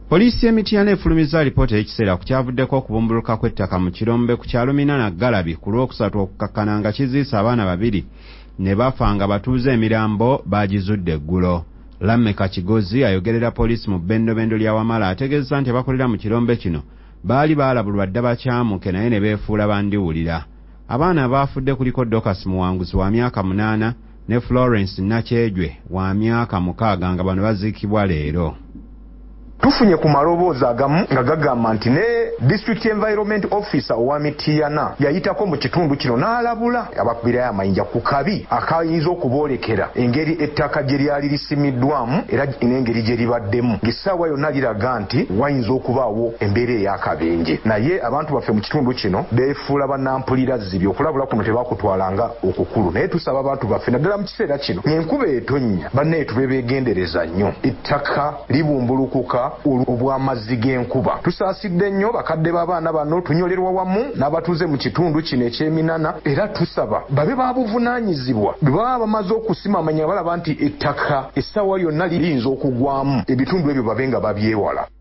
Poliisi y'Emityana efulumizza alipoota y'ekiseera ku kyavuddeko okubumbuluka kw'ettaka mu kirombe ku kyalo Minana Galabi ku Lwokusatu okukakkana nga kiziisa abaana babiri ne bafa nga batuuze emirambo bagizudde eggulo. Lammeka Kigozi ayogerera poliisi mu bbendobendo lya Wamala ategeezza nti abakolera mu kirombe kino baali baalabulwa dda bakyamuke naye ne beefuula bandiwulira. Abaana abaafudde kuliko Dorcas Muwanguzi wa myaka 8 ne Florence Nakyejwe wa myaka 6 nga bano baziikibwa leero. Tufunye ku maloboozi agamu nga gagamba nti ne District Environment Officer owa Mityana yayitako mu kitundu kino n'alabula abakubirayo amayinja ku kabi akayinza okuboolekera engeri ettaka gye lyali lisimiddwamu era n'engeri gye libaddemu. Ng'essaawa yonna liraga nti wayinza okubaawo embeera ey'akabenje. Naye abantu baffe mu kitundu kino beefuula bannampulira zibi okulabula kuno tebakutwalanga okukulu. Naye tusaba abantu baffe naddala mu kiseera kino enkuba etonnya bannaye tube beegendereza nnyo. Ettaka libumbulukuka obw'amazzi g'enkuba. Tusaasidde nnyo bakadde b'abaana bano tunyolerwa wamu n'abatuuze mu kitundu kino eky'Eminana era tusaba babe babuvunaanyizibwa bwe baba bamaze okusima amanya balaba nti ettaka essaawa yonna liyinza okugwamu ebitundu ebyo babe nga babyewala.